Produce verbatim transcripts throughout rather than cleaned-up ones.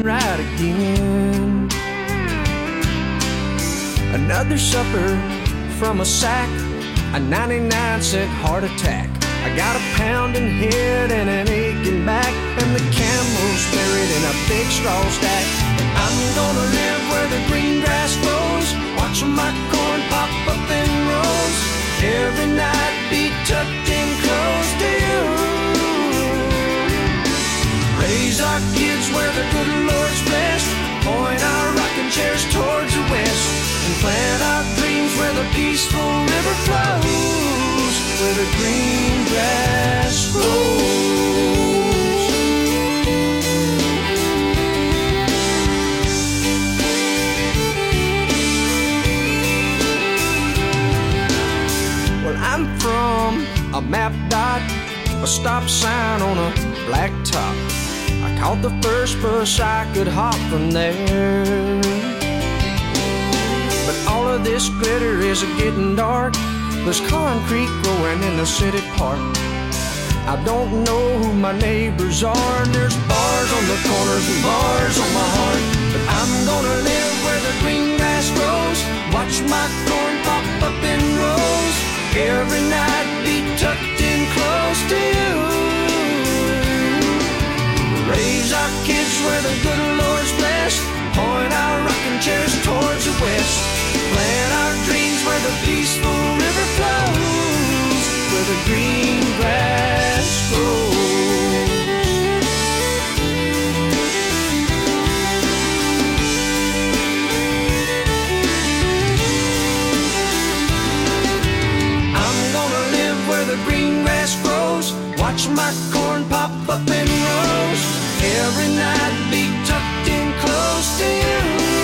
right again. Another supper from a sack, a ninety-nine cent heart attack. I got a pounding head and an aching back, and the camel's buried in a big straw stack. I'm gonna live where the green grass grows, watching my corn pop up in rows. Every night be tucked in close to you. Raise our kids where the good Lord's blessed, point our rocking chairs towards the west, and plant our dreams where the peaceful river flows, where the green grass grows. Well, I'm from a map dot, a stop sign on a black top. I caught the first bus I could hop from there. But all of this glitter is getting dark. There's concrete growing in the city park. I don't know who my neighbors are, and there's bars on the corners and bars on my heart. But I'm gonna live where the green grass grows, watch my corn pop up in rows. Every night be tucked in close to you. Raise our kids where the good Lord's blessed, point our rocking chairs towards the west, plant our dreams where the peaceful river flows, where the green grass grows. I'm gonna live where the green grass grows, watch my corn pop up in rows. Every night be tucked in close to you.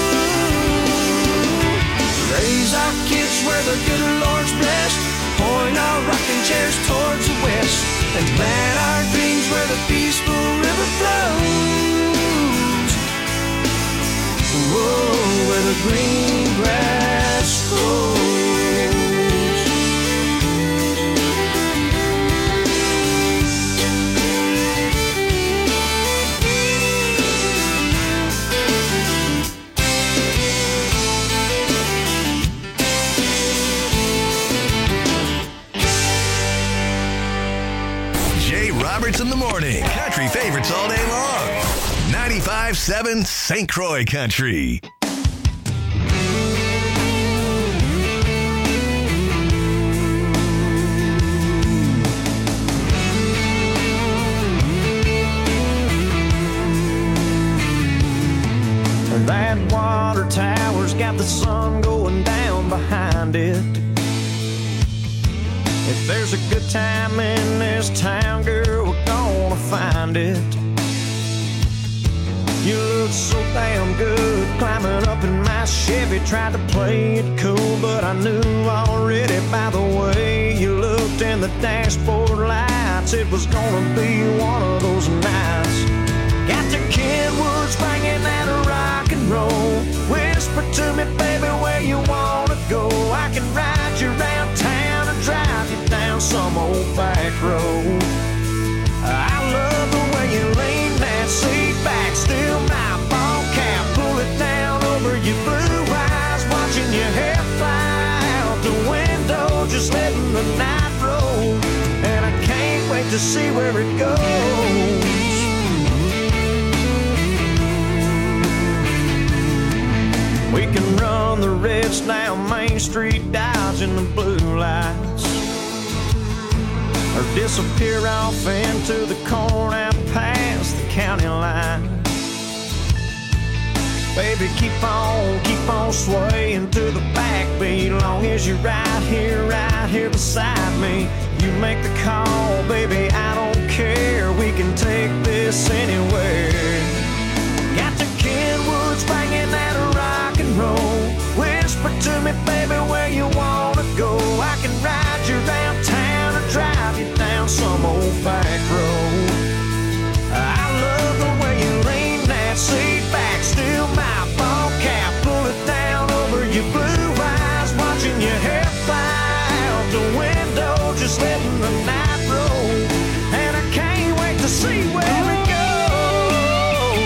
Raise our kids where the good Lord's blessed, point our rocking chairs towards the west, and plant our dreams where the peaceful river flows. Whoa, where the green grass grows. Roberts in the morning. Country favorites all day long. ninety-five seven Saint Croix Country. That water tower's got the sun going down behind it. If there's a good time in this town, girl, we're gonna find it. You look so damn good climbing up in my Chevy. Tried to play it cool, but I knew already by the way you looked in the dashboard lights it was gonna be one of those nights. Got the Kenwoods banging that rock and roll. Whisper to me, baby, where you wanna go. I can ride you around town and drive you down some old back road. I love the way you lean that seat back, still my ball cap, pull it down over your blue eyes, watching your hair fly out the window, just letting the night roll. And I can't wait to see where it goes. We can run the reds down Main Street, dodging the blue lights, or disappear off into the corn out past the county line. Baby, keep on, keep on swaying to the backbeat, long as you're right here, right here beside me. You make the call, baby, I don't care. We can take this anywhere. Got the Kenwoods banging that rock and roll. Whisper to me, baby, where you wanna go. I can ride you around town or drive you down some old back road. I love the way you lean that seat back, still my ball cap, pull it down over your blue eyes, watching your hair fly out the window, just letting the night roll. And I can't wait to see where it goes.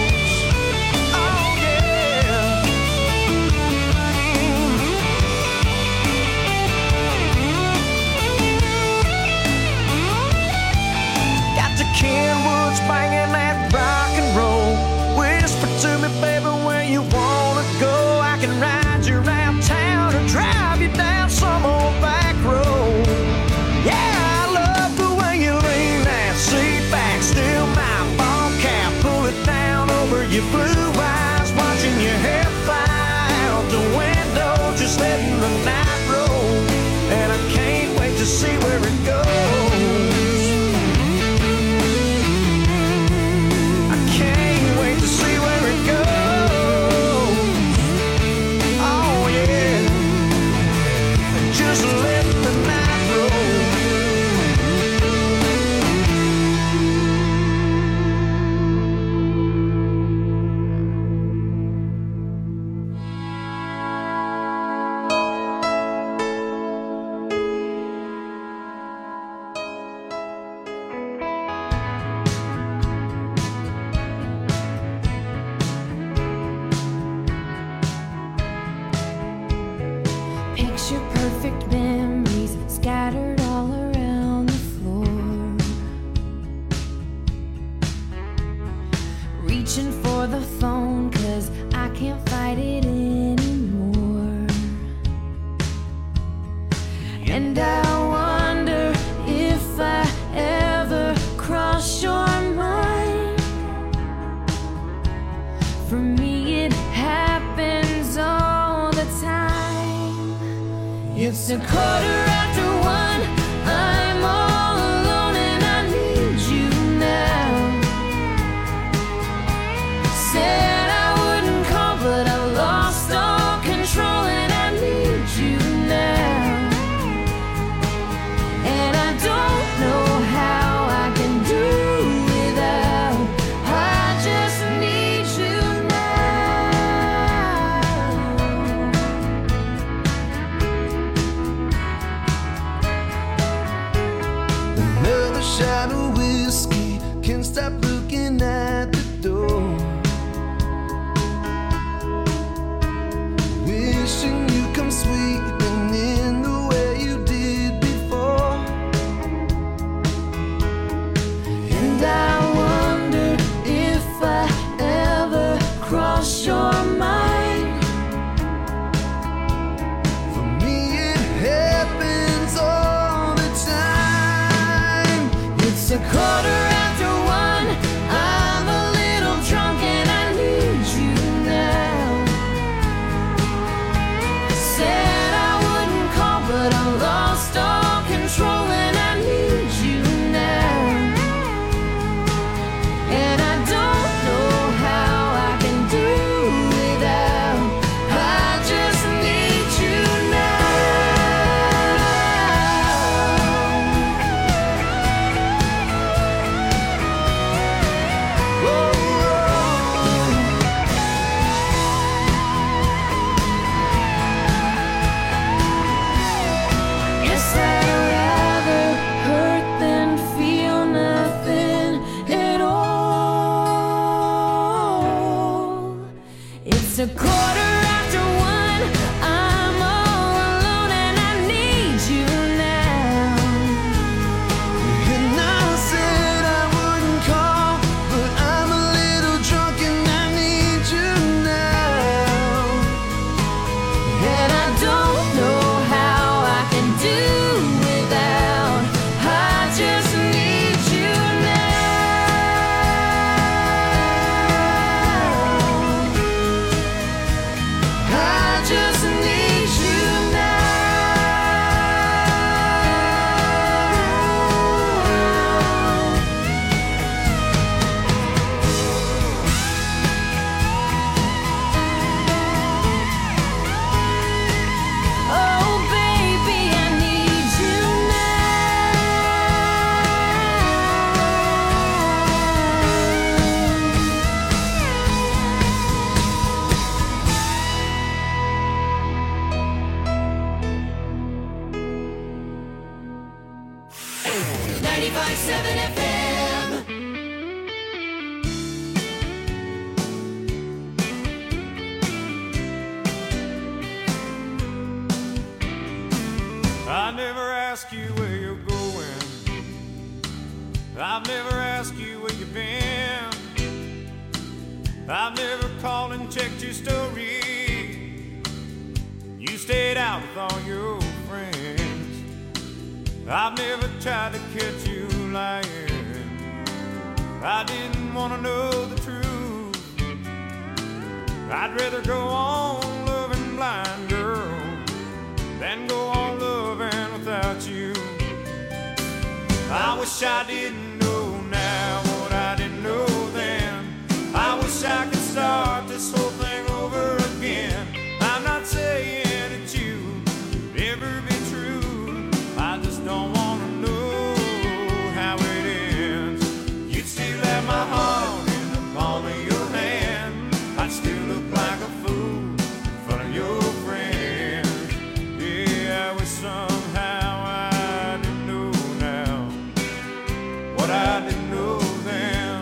blue eyes, watching your hair fly out the window, just letting the night roll. And I can't wait to see where it goes. I can't wait to see where it goes. Oh yeah, just letting the night roll. Picture perfect memories scattered all around the floor. Reaching for the phone 'cause I can't fight it anymore. And I wonder if I ever cross your mind. For me it happens all the time. It's a quarter after one, I'm all alone and I need you now. Said I wouldn't call but I lost all control and I need you now. And I don't know how I can do without, I just need you now. Another shot of whiskey, can't stop looking at the door. Wishing you come sweeping in the way you did before. And I wonder if I ever cross your mind. For me it happens all the time. It's a quarter after one, I'm a little drunk and I need you now. Said I wouldn't call but I lost all control and I need you now. And I don't know how I can do without, I just need you now. Guess I'd rather hurt than feel nothing at all. It's a quarter after one, I'm all alone and I need you now. And I said I wouldn't call, but I'm a little drunk and I need you now. And I don't know how I can do without, I just need you now. I just need you now. Oh baby, I need you now. ninety-five seven F M. I never ask you where you're going. I've never asked you where you've been. I've never called and checked your story. You stayed out with all your friends. I've never tried to catch you lying. I didn't want to know the truth. I'd rather go on loving blind, girl, than go on loving without you. I wish I didn't know now what I didn't know then. I wish I could start this whole thing over again. I'm not saying that you could ever be true. I just don't want to know how it ends. You'd still have my heart in the palm of your hand. I'd still look like a fool in front of your friends. Yeah, I wish somehow I didn't know now what I didn't know then.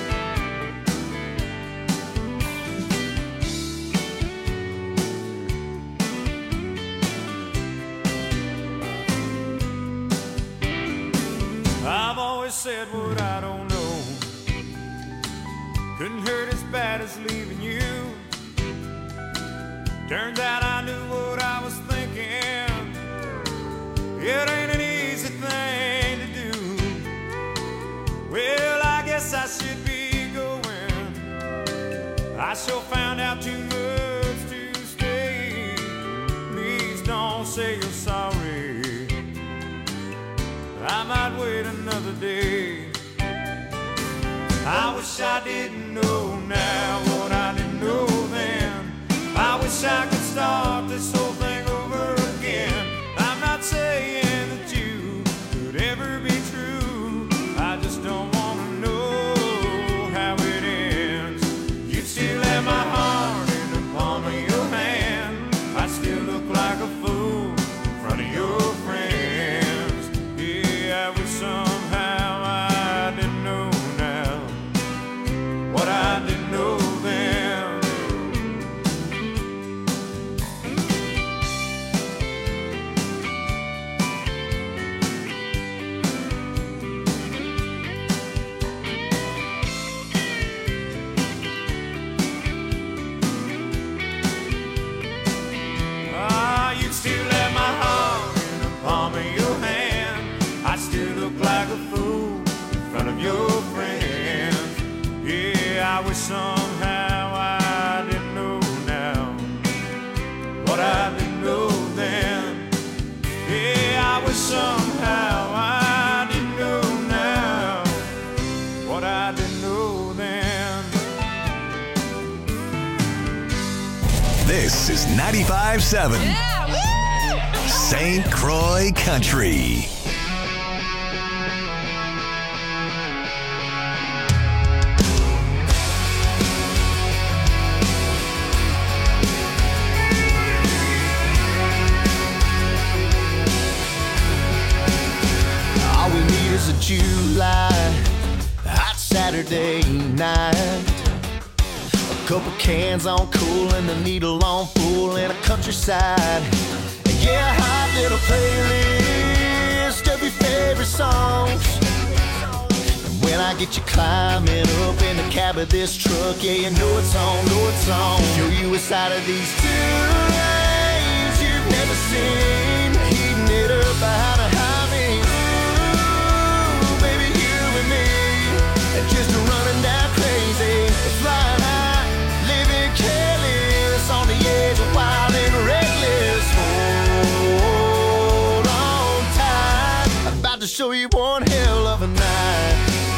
I've always said what I don't know. Couldn't hurt as bad as leaving you. Turns out I knew what I was thinking. It ain't an easy thing to do. Well, I guess I should be going. I sure found out too much to stay. Please don't say you're sorry. I might wait another day. I wish I didn't know now what I didn't know then. I wish I could start this whole thing over again. I'm not saying that you could ever be true. I just don't want to know how it ends. You'd still have my heart in the palm of your hand. I'd still look like a fool in front of your friends. Yeah, I wish somehow I didn't know now what I didn't know then. Ah, you'd still have my heart in the palm of your hand. I'd still look like a fool in front of your friends. Yeah, I wish somehow I didn't know now what I didn't know then. Yeah, I wish somehow I didn't know now what I didn't know then. This is ninety-five seven Saint Croix Country. All we need is a July hot Saturday night. A couple cans on cool and the needle on full in a countryside. Yeah, a hot little playlist of your favorite songs. And when I get you climbing up in the cab of this truck, yeah, you know it's on, know it's on. Show you a side of these two lanes you've never seen. Heating it up behind a highway. Ooh, baby, you and me, and just running down crazy, flying high, living careless, on the edge of wild and reckless. Hold on tight, about to show you one hell of a night.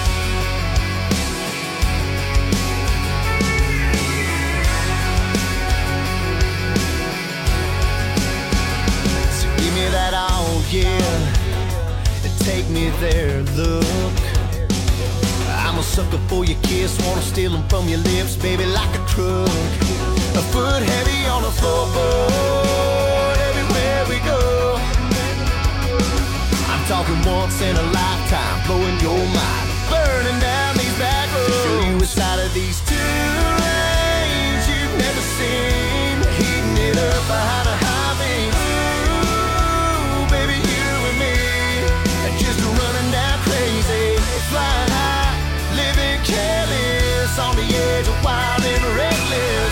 So give me that all, yeah, and take me there, look. I'm a sucker for your kiss, wanna steal them from your lips, baby, like a crook. A foot heavy on the floorboard, everywhere we go. I'm talking once in a lifetime, blowing your mind, burning down these back roads. To show you a side of these two lanes you've never seen. Heating it up behind a highway. Ooh, baby, you and me, and just running down crazy, flying high, living careless, on the edge of wild and reckless.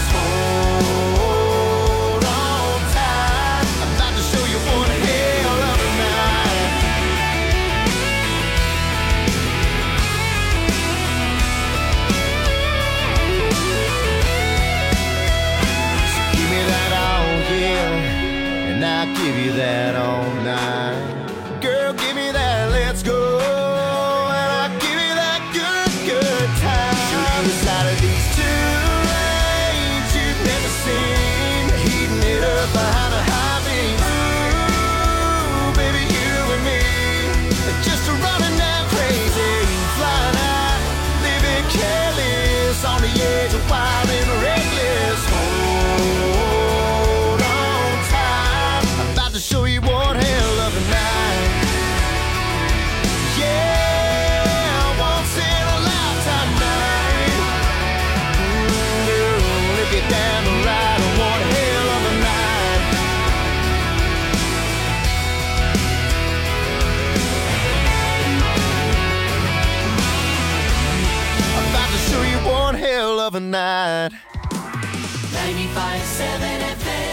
ninety-five point seven F M.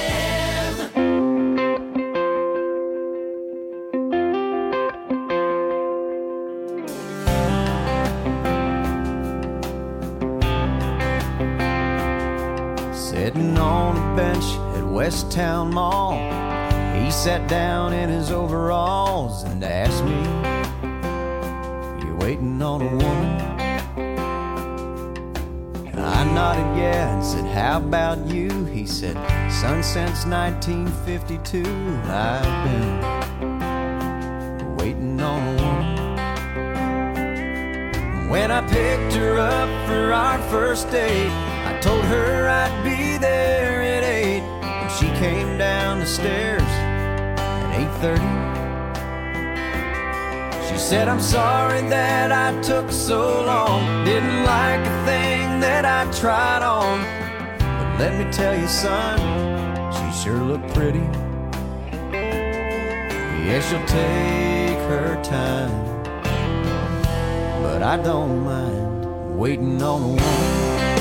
Sitting on a bench at West Town Mall, he sat down in his overalls and asked me, "You waiting on a woman?" And I nodded yeah and said, "How about you?" He said, "Son, since nineteen fifty-two I've been waiting on a woman." When I picked her up for our first date, I told her I'd be there at eight, and she came down the stairs at eight thirty. She said, "I'm sorry that I took so long, didn't like a thing that I tried on, but let me tell you, son, she sure looked pretty. Yeah, she'll take her time, but I don't mind waiting on a woman."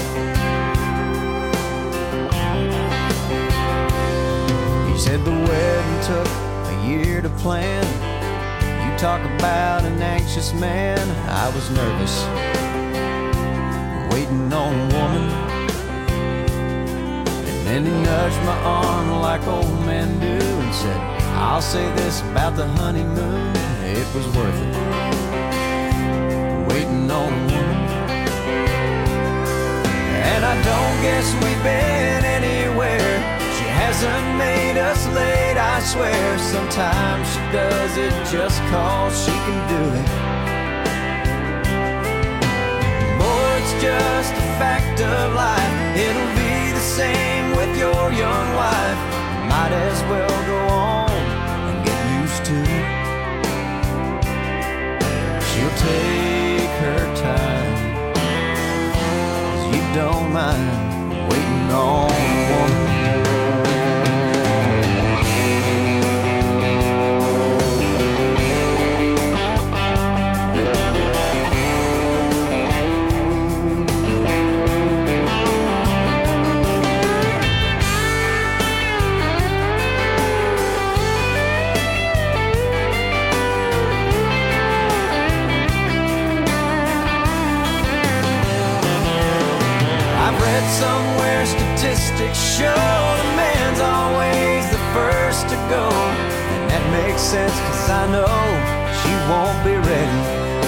He said the wedding took a year to plan. You talk about an anxious man. I was nervous, waiting on a woman. And then he nudged my arm like old men do and said, "I'll say this about the honeymoon, it was worth it, waiting on a woman." And I don't guess we've been anywhere. She hasn't made us late, I swear. Sometimes she does it just cause she can do it. Boy, it's just a fact of life. It'll be the same with your young wife. Might as well go on and get used to it. She'll take her time, 'cause you don't mind waiting on a woman. Somewhere statistics show the man's always the first to go, and that makes sense 'cause I know she won't be ready.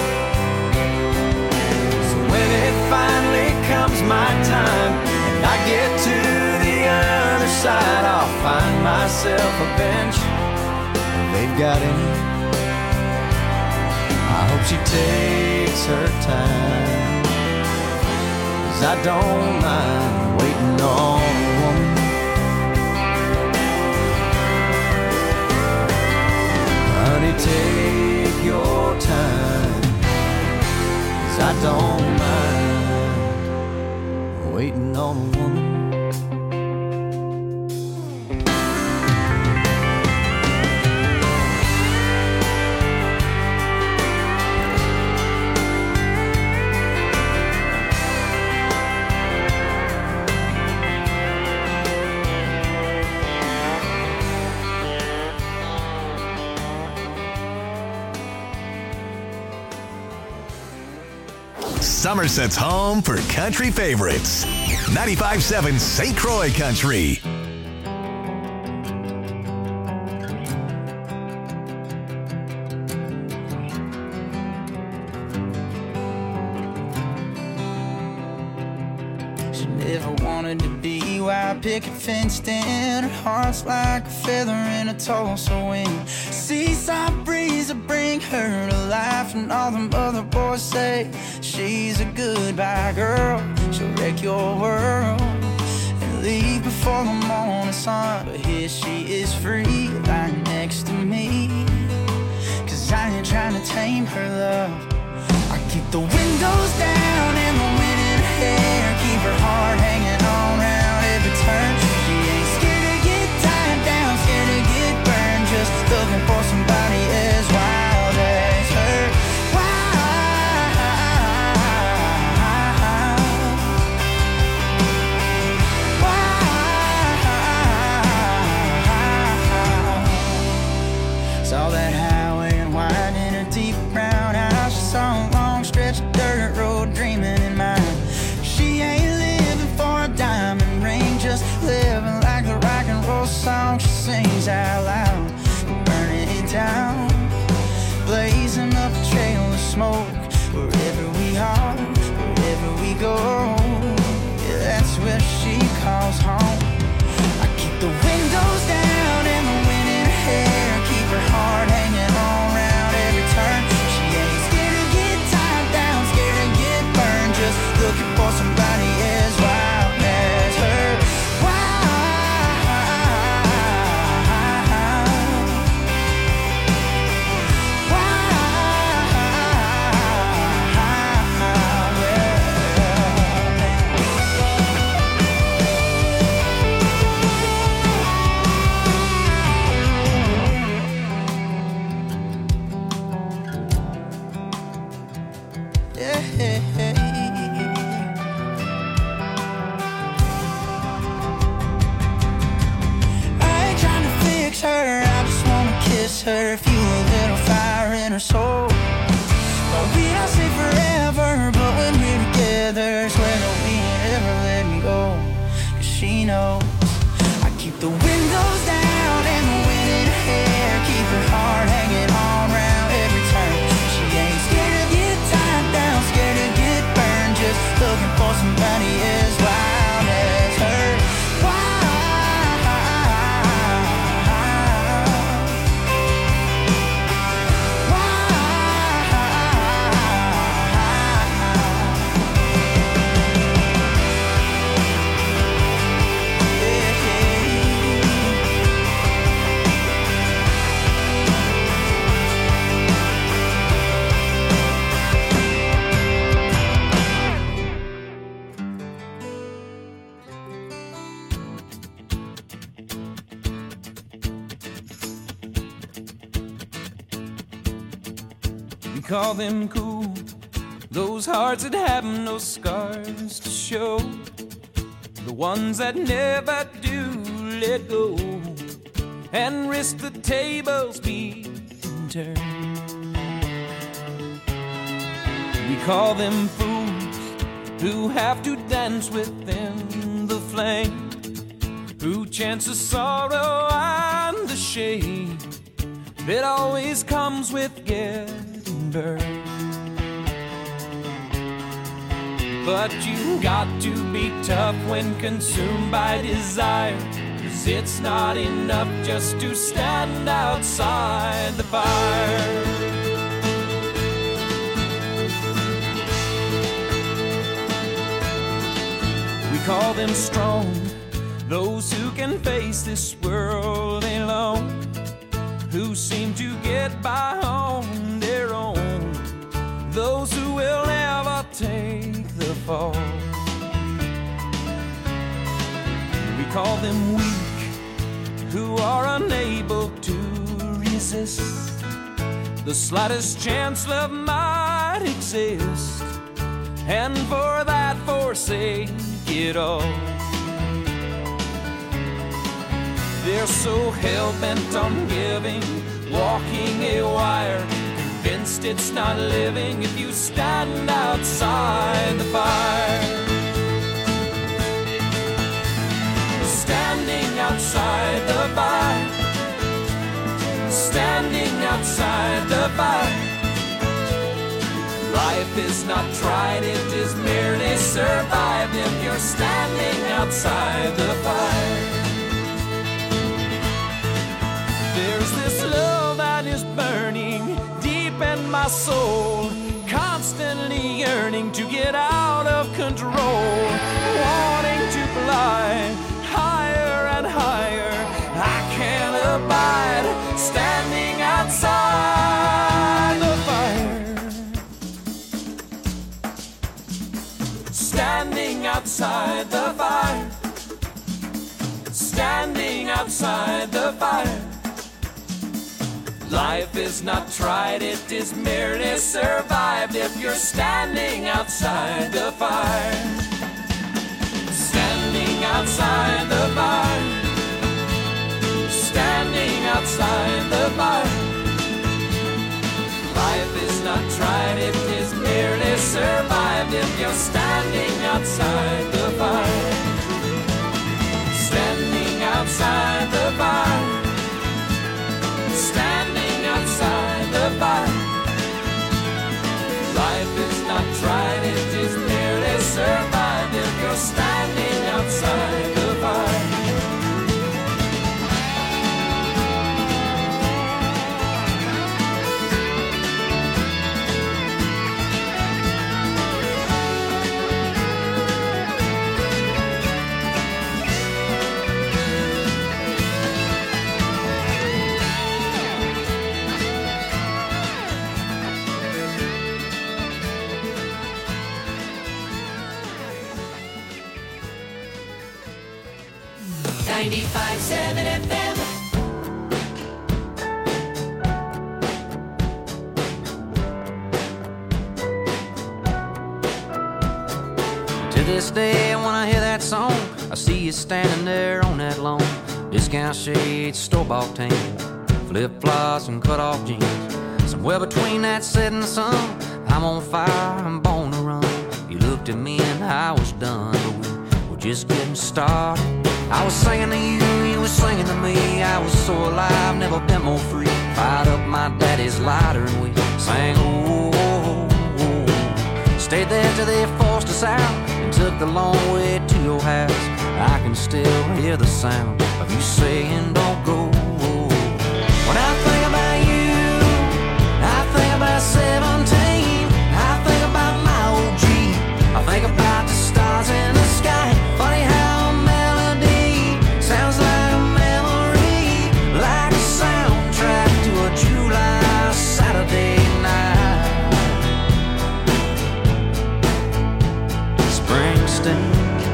So when it finally comes my time and I get to the other side, I'll find myself a bench if they've got any. I hope she takes her time, I don't mind waiting on a woman. Honey, take your time, 'cause I don't mind waiting on a woman. Somerset's home for country favorites. ninety-five point seven Saint Croix Country. She never wanted to be white picket fenced in. Her heart's like a feather in a Tulsa wind. Seaside breeze will bring her to life, and all them other boys say she's a goodbye girl. She'll wreck your world and leave before the morning sun. But here she is free, lying next to me, 'cause I ain't trying to tame her love. I keep the windows down and the wind in her hair, keep her heart hanging on round every turn. She ain't scared to get tied down, scared to get burned, just looking for somebody as wild as her. Wild, wild. let's her fuel a little fire in her soul. Well, we don't say forever, but when we're together, swear that we ain't ever let me go. Cause she knows I keep the windows down and the wind in her hair, keep her heart hanging on round every turn. She ain't scared to get tied down, scared to get burned, just looking for somebody as wild as her. Call them cool, those hearts that have no scars to show, the ones that never do let go and risk the tables being turned. We call them fools who have to dance within the flame, who chance the sorrow and the shame that always comes with getting burned. But you got to be tough when consumed by desire, 'cause it's not enough just to stand outside the fire. We call them strong, those who can face this world alone, who seem to get by on their own, those who will never take the fall. We call them weak, who are unable to resist the slightest chance love might exist, and for that forsake it all. They're so hell-bent on giving, walking a wire, convinced it's not living if you stand outside the fire. Standing outside the fire, standing outside the fire. Life is not tried, it is merely survived if you're standing outside the fire. There's this love that is burning deep in my soul, constantly yearning to get out of control, wanting to fly higher and higher. I can't abide standing outside the fire. Standing outside the fire. Standing outside the fire. Life is not tried, it is merely survived if you're standing outside the fire. Standing outside the fire. Standing outside the fire. Life is not tried, it is merely survived if you're standing outside the fire. Standing outside the fire. Standing outside the fire. Life is not tried, it is merely survived if you're standing outside the fire. ninety-five seven F M. To this day, when I hear that song, I see you standing there on that lawn. Discount shades, store-bought tan, flip-flops and cut-off jeans. Somewhere between that setting sun, I'm on fire, I'm born to run. You looked at me and I was done, but we were just getting started. I was singing to you, you were singing to me. I was so alive, never been more free. Fired up my daddy's lighter and we sang, oh, oh, oh. Stayed there till they forced us out and took the long way to your house. I can still hear the sound of you saying, don't go. When I think about you, I think about seventeen. I think about my O G. I think about the stars in the sky. Funny how a melody sounds like a memory, like a soundtrack to a July Saturday night. Springsteen.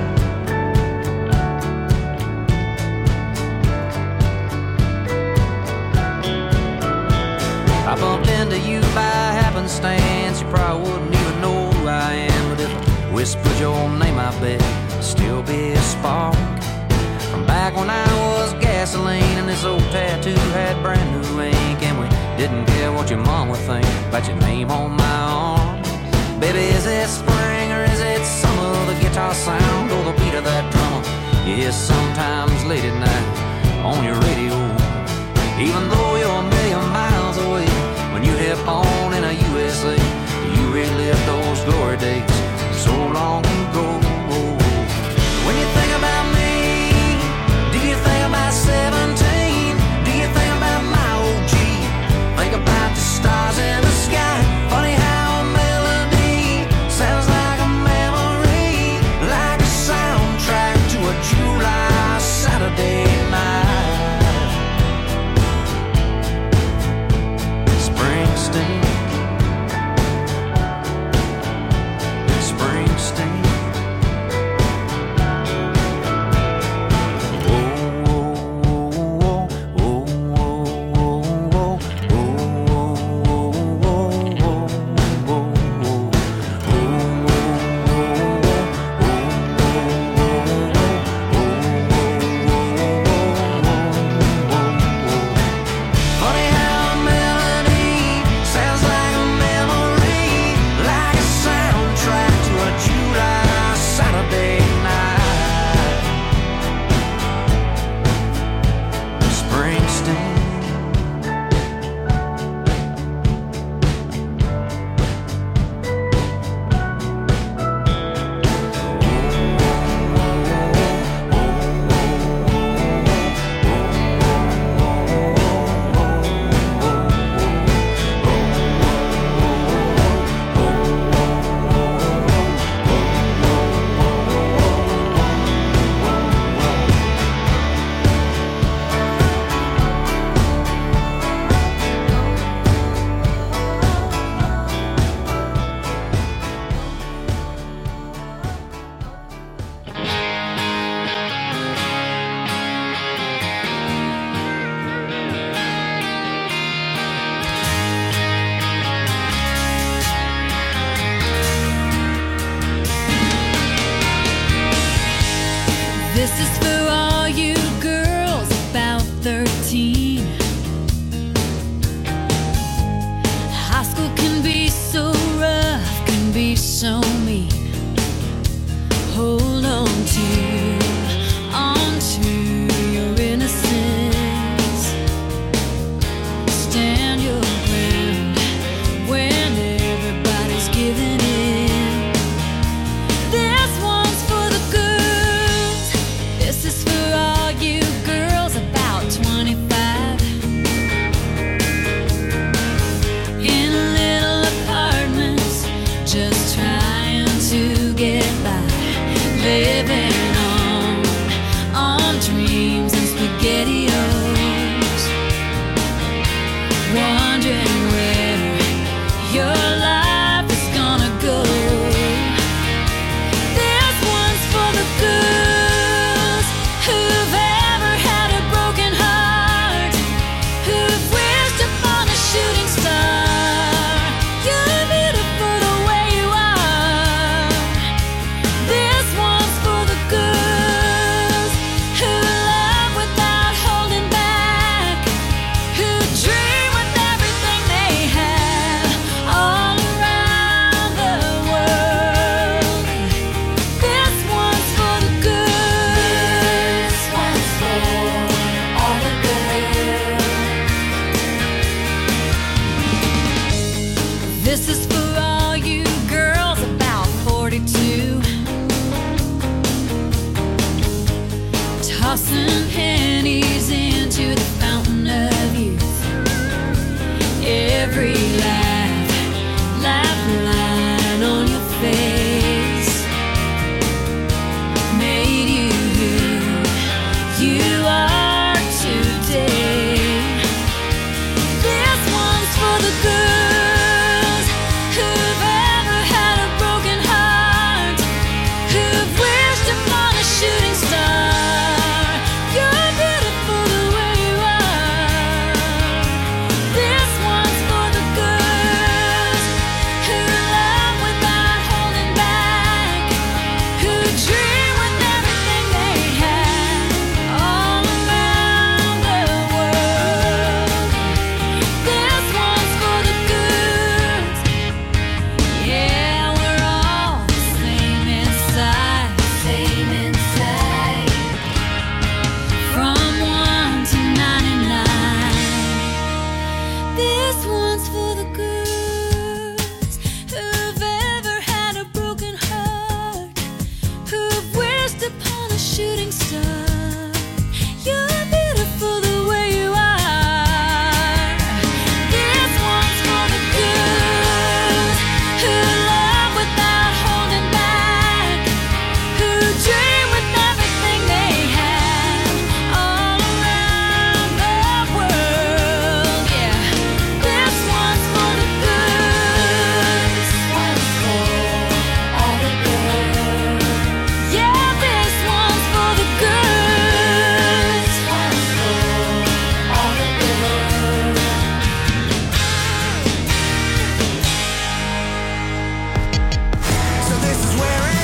I bumped into you by happenstance. You probably wouldn't even know who I am, but if I whispered your name, I bet it'd still be a spark from back when I was gasoline and this old tattoo had brand new ink, and we didn't care what your mom would think about your name on my arm. Baby, is it spring or is it summer? The guitar sound or the beat of that drummer? Yeah, sometimes late at night on your radio, even though you're a million miles away. When you hit on in a U S A, you relive those glory days so long ago. When you think about me, do you think about seventeen? Do you think about my O G? Think about the stars in the sky. Funny how a melody sounds like a memory, like a soundtrack to a July Saturday night. Springsteen, Springsteen. Oh, oh, oh, oh, oh, funny how a melody sounds like a memory, like a soundtrack to a July Saturday night. Springsteen. This is for all you girls about thirteen. High school can be so rough, can be so mean. Hold on to, on to your innocence. Stand your ground when everybody's giving in. This one's for the girls. This is for all you girls about twenty-five. tossing pennies into the fountain of youth. Every laugh, laugh line on your face made you who you are today. This one's for the girls who've ever had a broken heart, who've wished upon a shooting star. You're beautiful the way you are. This one's for the girls who love without holding back, who dream with everything they have all around the world. This one's for the girls. Yeah, we're all the same inside, same inside. From one to ninety-nine. This one's for the girls who've ever had a broken heart, who've wished upon a shooting star. You're beautiful the way you are. This one's for the girls who love without holding back, who dream with everything they have all around the world. Yeah, this one's for the girls. One's for all the girls. Yeah, this one's for the girls. One's for all the girls. So this is where it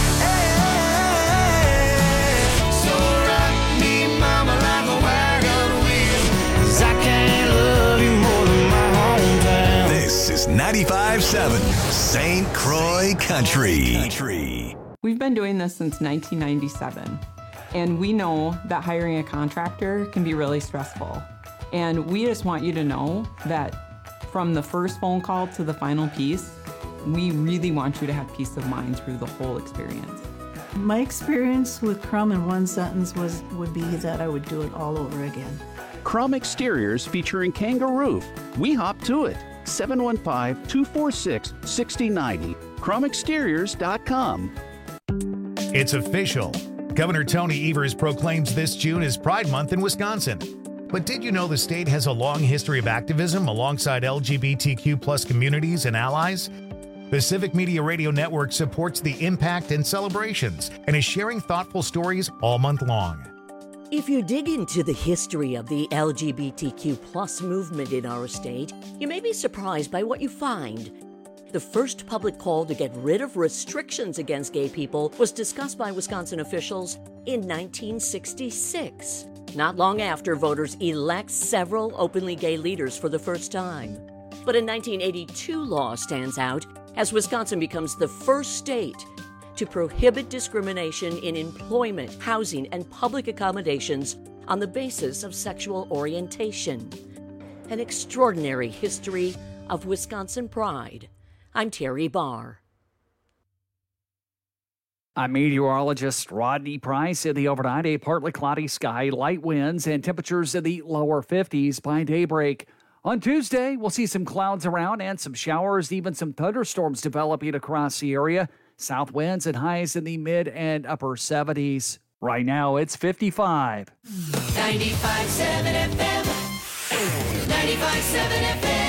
ends. So rock me, mama, like a wagon wheel, 'cause I can't love you more than my hometown. This is ninety-five seven Saint Croix Country. Country. We've been doing this since nineteen ninety-seven, and we know that hiring a contractor can be really stressful. And we just want you to know that from the first phone call to the final piece, we really want you to have peace of mind through the whole experience. My experience with Crum in one sentence was would be that I would do it all over again. Crum Exteriors featuring Kangaroo. We hop to it. seven one five, two four six, six zero nine zero. crum exteriors dot com. It's official. Governor Tony Evers proclaims this June as Pride Month in Wisconsin. But did you know the state has a long history of activism alongside L G B T Q plus communities and allies? The Civic Media Radio Network supports the impact and celebrations and is sharing thoughtful stories all month long. If you dig into the history of the L G B T Q plus movement in our state, you may be surprised by what you find. The first public call to get rid of restrictions against gay people was discussed by Wisconsin officials in nineteen sixty-six, not long after voters elect several openly gay leaders for the first time. But a nineteen eighty-two law stands out as Wisconsin becomes the first state to prohibit discrimination in employment, housing, and public accommodations on the basis of sexual orientation. An extraordinary history of Wisconsin pride. I'm Terry Barr. I'm meteorologist Rodney Price. In the overnight, a partly cloudy sky, light winds, and temperatures in the lower fifties by daybreak. On Tuesday, we'll see some clouds around and some showers, even some thunderstorms developing across the area. South winds and highs in the mid and upper seventies. Right now, it's fifty-five. ninety-five point seven F M. ninety-five point seven F M.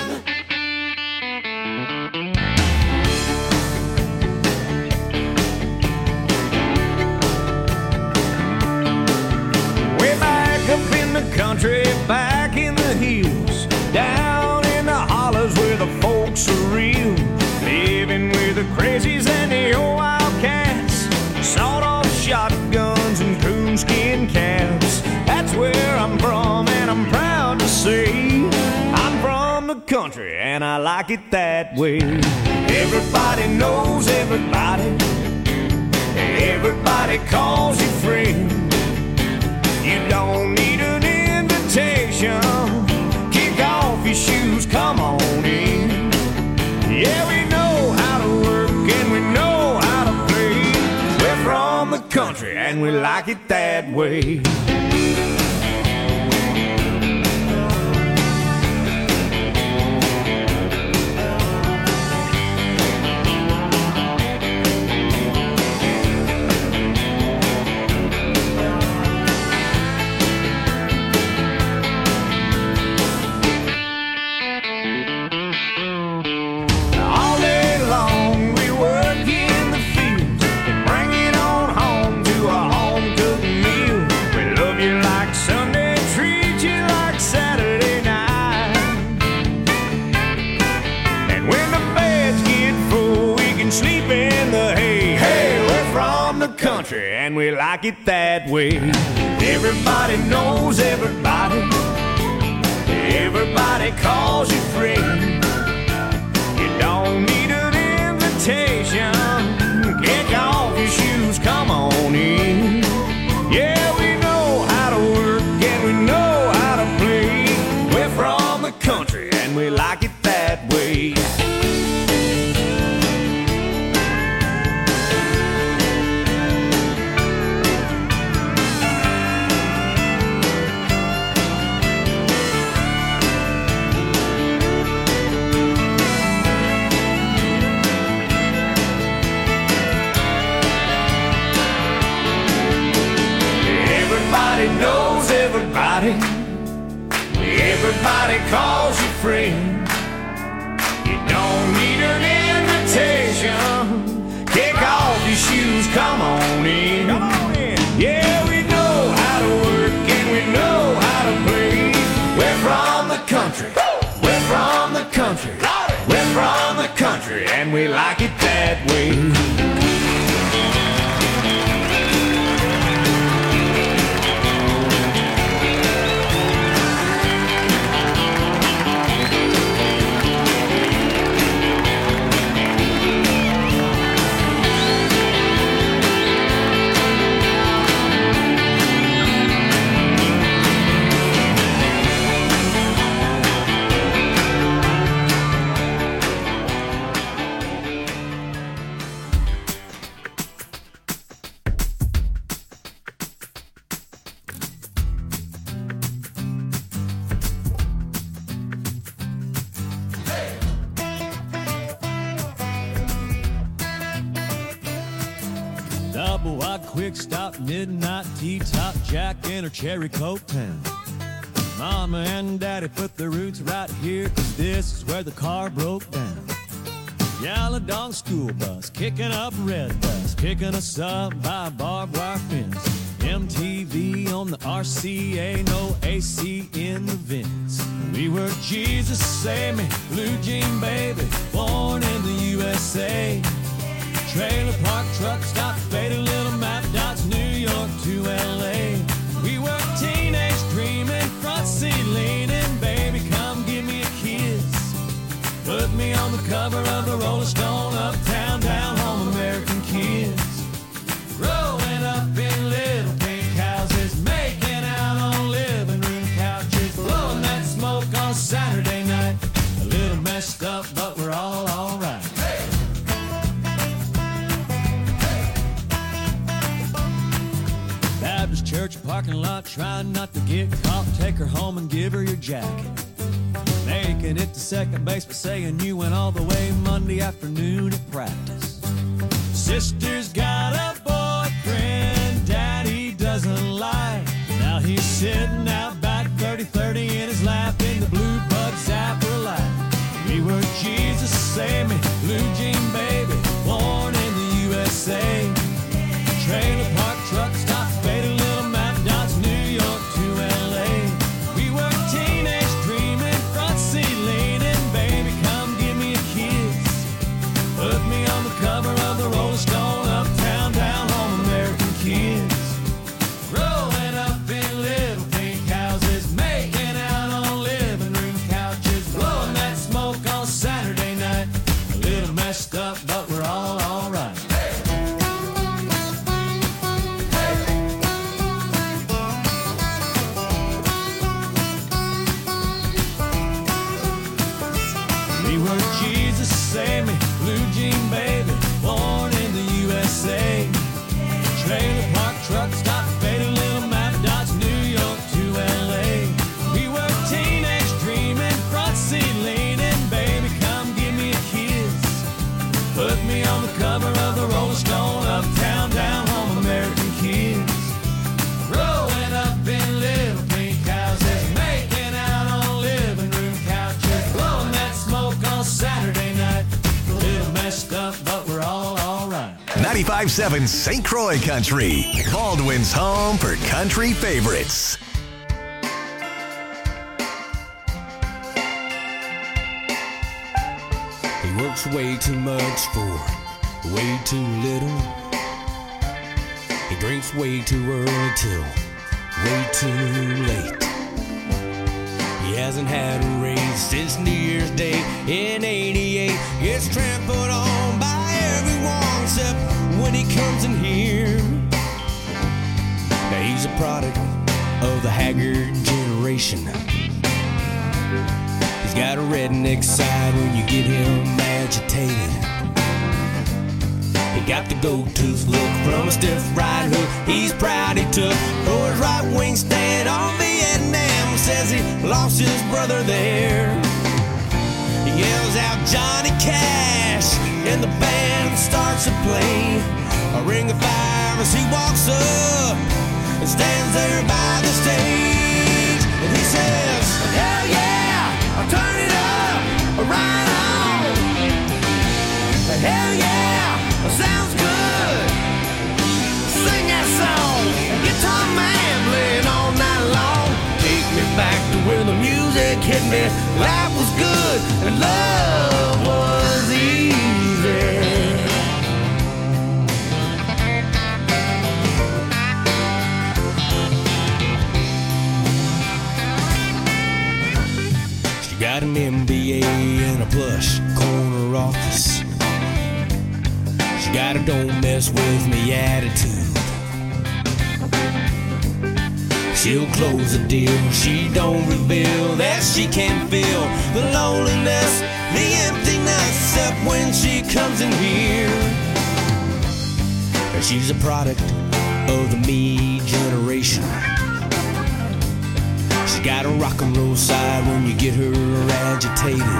Way back up in the country, back in the hills, down in the hollers where the folks are real, living with the crazies and the old wildcats, sawed-off shotguns and coonskin caps. That's where I'm from, and I'm proud to say I'm from the country, and I like it that way. Everybody knows everybody, everybody calls you friend. You don't need an invitation. Kick off your shoes, come on in. Yeah, we know how to work and we know how to play. We're from the country and we like it that way. And we like it that way. Everybody knows everybody. Everybody calls you friend. You don't need an invitation. Kick off your shoes, come on in. Yeah, we know how to work and we know how to play. We're from the country and we like it that way. Knows everybody. Everybody calls you friend. You don't need an invitation. Kick off your shoes, come on in. Come on in. Yeah, we know how to work and we know how to play. We're from the country. We're from the country. We're from the country and we like it that way. Double wide quick stop, midnight T-top, Jack in her cherry coke town. Mama and Daddy put their roots right here, 'cause this is where the car broke down. Yellow dog school bus, kicking up red dust, picking us up by a barbed wire fence. M T V on the R C A, no A C in the vents. We were Jesus Save Me, Blue Jean Baby, born in the U S A. Trailer park truck stop, faded little map dots, New York to L A. We were teenage dreaming, front seat leaning, baby come give me a kiss. Put me on the cover of the Rolling Stone, uptown, down home, American kids. Growing up in little pink houses, making out on living room couches, blowing that smoke on Saturday night. A little messed up, but we're all alright. Baptist church parking lot, trying not to get caught. Take her home and give her your jacket. Making it to second base, but saying you went all the way Monday afternoon at practice. Sister's got a boyfriend Daddy doesn't like. Now he's sitting out back, thirty thirty in his lap, in the blue bug zapper light. We were Jesus Save Me, Blue Jean Baby, born in the U S A. Trailer park truck stop, faded little map dots, New York to L A. We were teenage dreaming, front seat leaning, baby come give me a kiss. Put me on the cover of the Rolling Stone, uptown, down home, American kids. Growing up in little pink houses. ninety-five seven Saint Croix Country, Baldwin's home for country favorites. He works way too much for way too little. He drinks way too early till way too late. He hasn't had a raise since New Year's Day in eighty-eight. Gets trampled on by everyone except when he comes in here. Now he's a product of the haggard generation. He's got a redneck side when you get him agitated. He got the gold-tooth look from a stiff right hook he's proud he took for his right-wing stand on Vietnam. Says he lost his brother there. He yells out Johnny Cash and the band starts to play a ring of fire as he walks up and stands there by the stage. And he says, hell yeah, I'll turn it up, right on. Hell yeah, sounds good. Sing that song, guitar man playing all night long. Take me back to where the music hit me. Life was good and love was easy. She got an M B A in a plush corner office. She got a don't mess with me attitude. She'll close a deal, she don't reveal that she can feel the loneliness, the emptiness, except when she comes in here. And she's a product of the me generation. She got a rock and roll side when you get her agitated.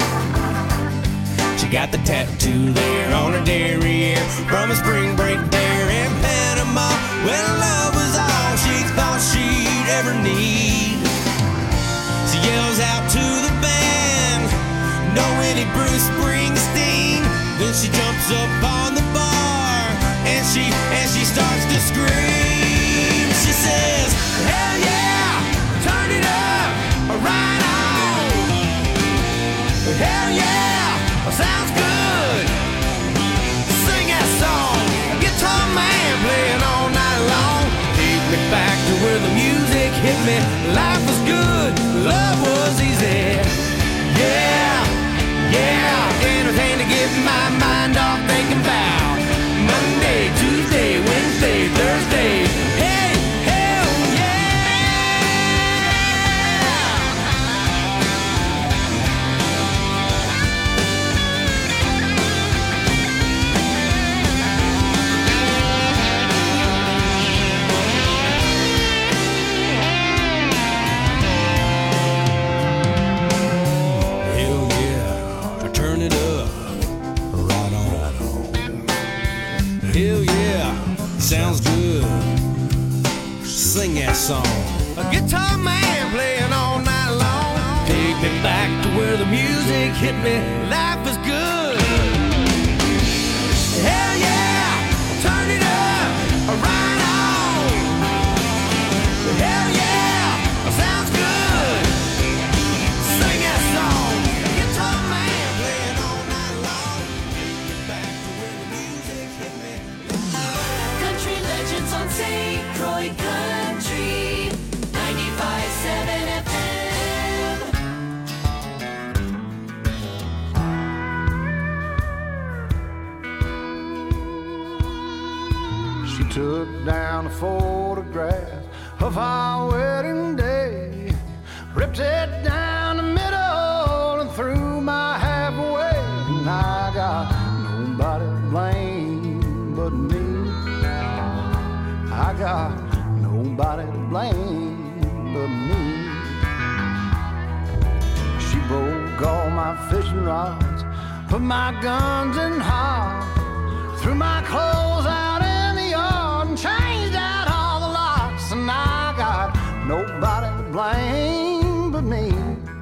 She got the tattoo there on her derriere from a spring break there in Panama when love was all she thought she'd ever need. She yells out to the band, "No any Bruce Springsteen." Then she jumps up on the bar and she and she starts to scream. She says, "Hell yeah, turn it up, right on. Hell yeah, sounds good. Sing that song, guitar man playing all night long. Take me back to where the music hit me. Life was good, love was easy. Yeah, yeah, anything to get my mind off thinking about Monday, Tuesday, Wednesday, Thursday. Hey, hell sounds good. Sing that song. A guitar man playing all night long. Take me back to where the music hit me. Life was good. Hell yeah, turn it up, right on. Hell yeah, sounds good. Sing that song. Guitar man playing all night long. Take me back to where the music hit me. Country Legends on Saint Croix Country, ninety-five seven F M. She took down a photograph of our wedding day, ripped it down the middle and threw my half away. And I got nobody to blame but me. I got nobody to blame but me. She broke all my fishing rods, put my guns in hard, threw my clothes out in the yard and changed out all the locks. And I got nobody to blame but me.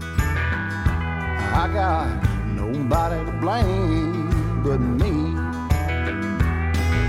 I got nobody to blame but me.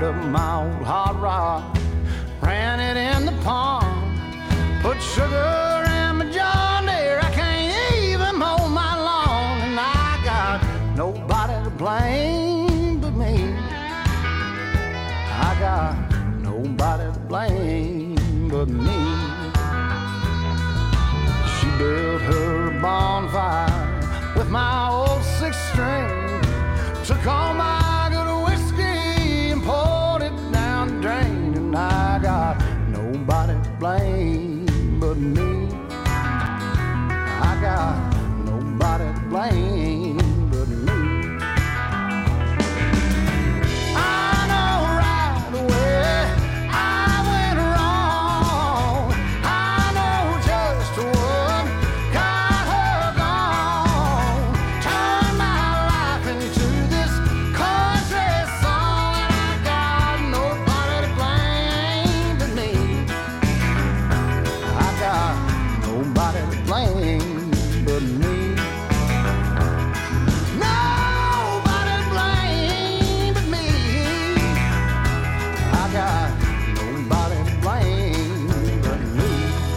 fired up my old hot rod, ran it in the pond, put sugar in my John Deere. I can't even mow my lawn, and I got nobody to blame but me. I got nobody to blame but me. She built her bonfire with my old six string, took all my good whiskey and poured it down the drain, and I got nobody to blame but me. I got nobody to blame but me. I know right away I went wrong. I know just what got her gone. Turned my life into this country song, and I got nobody to blame but me. I got nobody to blame but me. Nobody to blame but me. I got nobody to blame but me.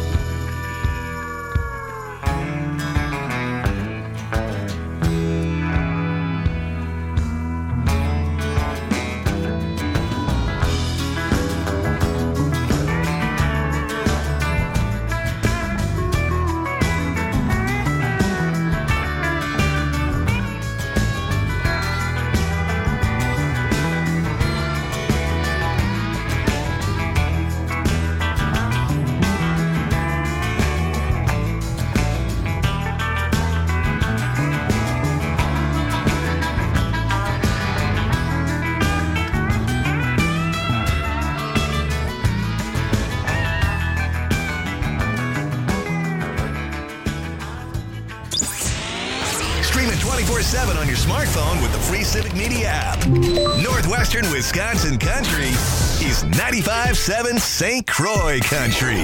Stream it twenty-four seven on your smartphone with the free Civic Media app. Northwestern Wisconsin Country is ninety-five point seven Saint Croix Country.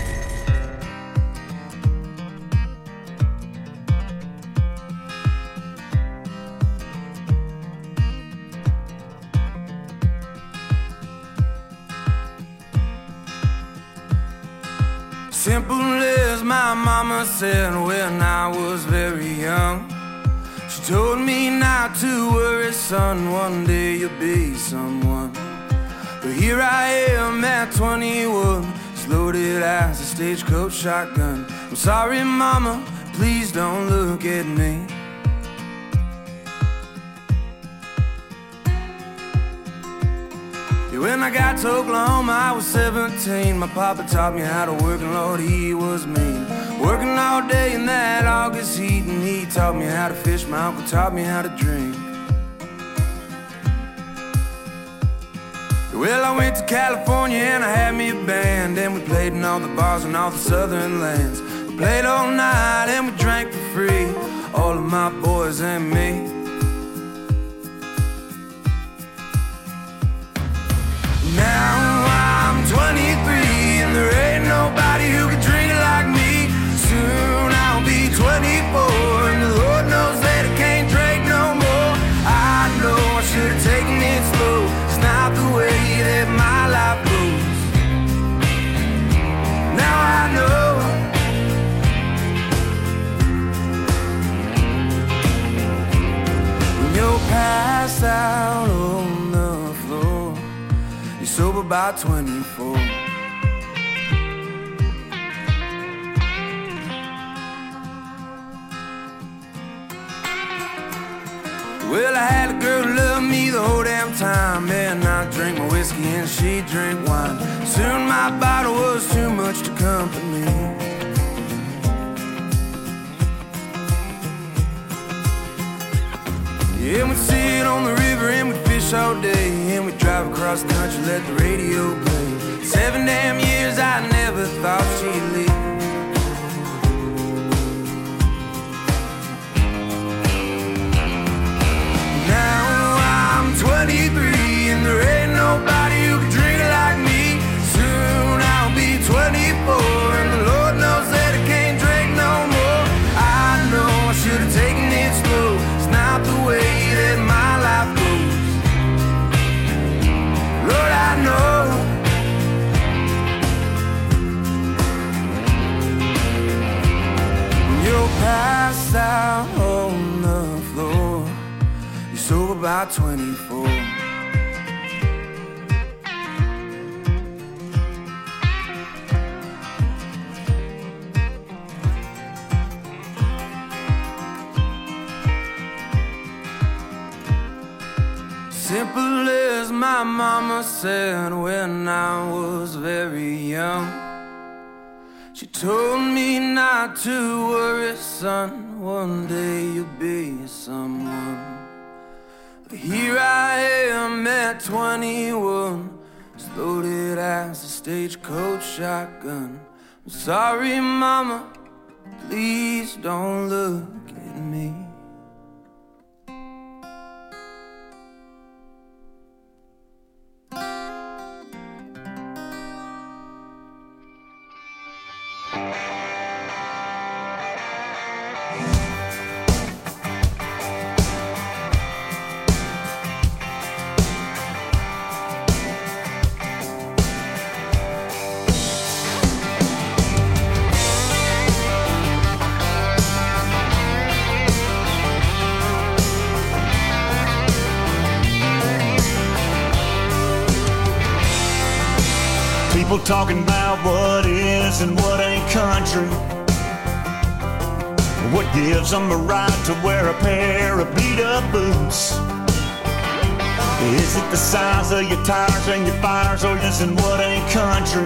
Simple as my mama said when I was very young. She told me not to worry, son, one day you'll be someone. But here I am at twenty-one, as loaded as a stagecoach shotgun. I'm sorry, mama, please don't look at me. When I got to Oklahoma, I was seventeen. My papa taught me how to work, and Lord, he was mean. Working all day in that August heat, and he taught me how to fish. My uncle taught me how to drink. Well, I went to California and I had me a band, and we played in all the bars and all the southern lands. We played all night and we drank for free, all of my boys and me. Now I'm twenty-three and there ain't nobody who can drink it like me. Soon I'll be twenty-four and the Lord knows that I can't drink no more. I know I should have taken it slow. It's not the way that my life goes. Now I know. When you're passed out on the floor, you're sober by twenty-four. Well, I had a girl who loved me the whole damn time, and I drank my whiskey and she drank wine. Soon my bottle was too much to company. Yeah, we'd sit on the river and we'd fish all day, and we'd drive across the country, let the radio play. Seven damn years I never thought she'd leave. Now I'm twenty-three and there ain't nobody who can drink it like me. Soon I'll be twenty-four and the Lord knows that I can't drink no more. I know I should have taken it slow. It's not the way that my life goes. about twenty-four. Simple as my mama said when I was very young. She told me not to worry, son, one day you'll be someone. But here I am at twenty-one, as loaded as a stagecoach shotgun. I'm sorry, mama, please don't look at me. People talking about what is and what ain't country. What gives them a right to wear a pair of beat-up boots? Is it the size of your tires and your fires, or is it what ain't country?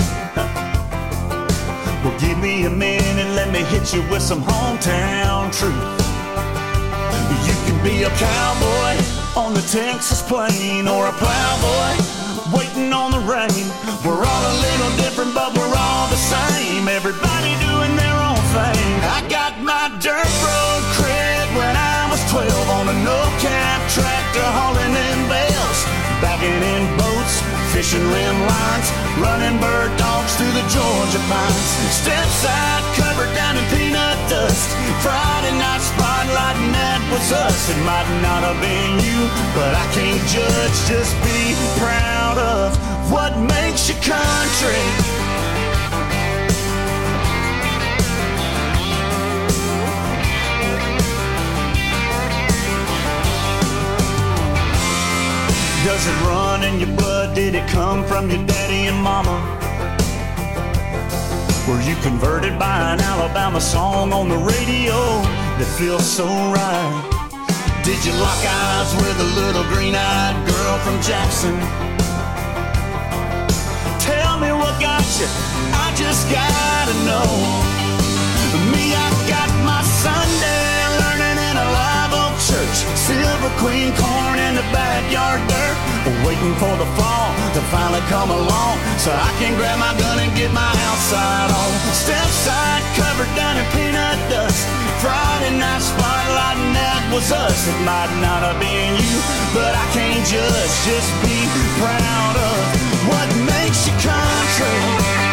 Well, give me a minute, let me hit you with some hometown truth. You can be a cowboy on the Texas plain, or a plowboy waiting on the rain. We're all a little different, but we're all the same. Everybody doing their own thing. I got my dirt road cred when I was twelve on a no-cap tractor hauling in bales, backing in boats, fishing rim lines, running bird dogs through the Georgia pines. Step side covered down in peanut dust. Friday night spotlight, and that was us. It might not have been you, but I can't judge, just be proud of what makes you country. Does it run in your blood? Did it come from your daddy and mama? Were you converted by an Alabama song on the radio that feels so right? Did you lock eyes with a little green-eyed girl from Jackson? Tell me what got you, I just gotta know. Me, I got my Sunday learning in a live oak church. Silver Queen corn in the backyard dirt, waiting for the fall to finally come along, so I can grab my gun and get my outside on. Step side covered down in peanut dust. Friday night spotlight, and that was us. It might not have been you, but I can't judge, just be proud of what makes you country.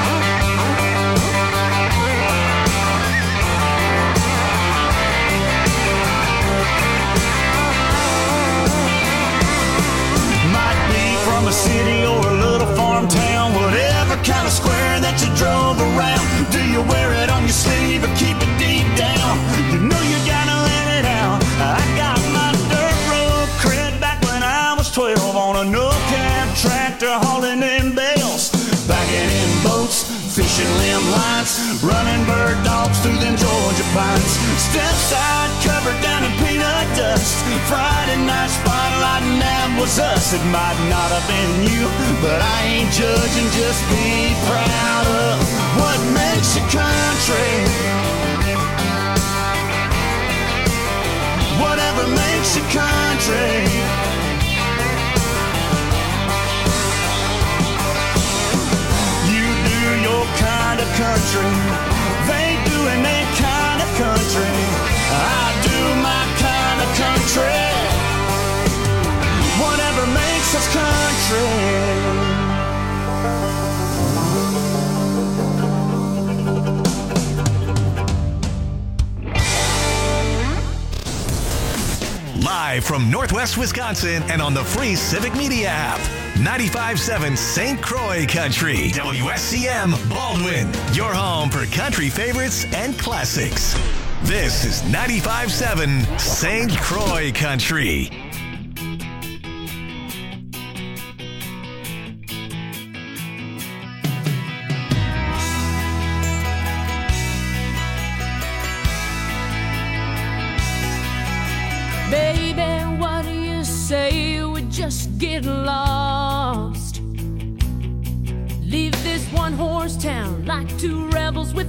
From a city or a little farm town, whatever kind of square that you drove around. Do you wear it on your sleeve or keep it deep down? You know you gotta let it out. I got my dirt road cred back when I was twelve on a no-cab tractor hauling in bales, backing in boats, fishing limb lines, running bird dogs through them Georgia pines. Step side covered down in peanut dust. Friday night spotlight, and that was us. It might not have been you, but I ain't judging, just be proud of what makes you country. Whatever makes you country. You do your kind of country, they doing their kind of country. I do my kind of country. Whatever makes us country. Live from Northwest Wisconsin and on the free Civic Media app. ninety-five point seven Saint Croix Country. W S C M Baldwin. Your home for country favorites and classics. This is ninety-five point seven Saint Croix Country. just get lost. Leave this one horse town like two